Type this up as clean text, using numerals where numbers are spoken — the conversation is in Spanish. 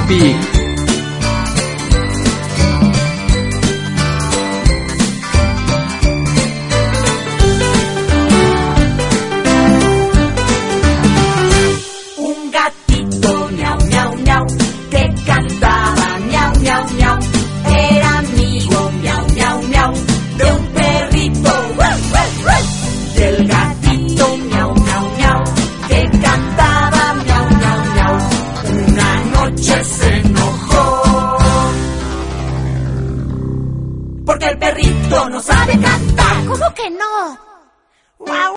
Pig. Un gatito miau, miau, miau, que cantaba miau, miau, miau. Era amigo miau, miau, miau, de un perrito. ¡Ruff, ruff, ruff! Y el gatito miau, miau, miau, que cantaba miau, miau, miau. Una noche se enojó porque el perrito no sabe cantar. ¿Cómo que no? ¡Guau!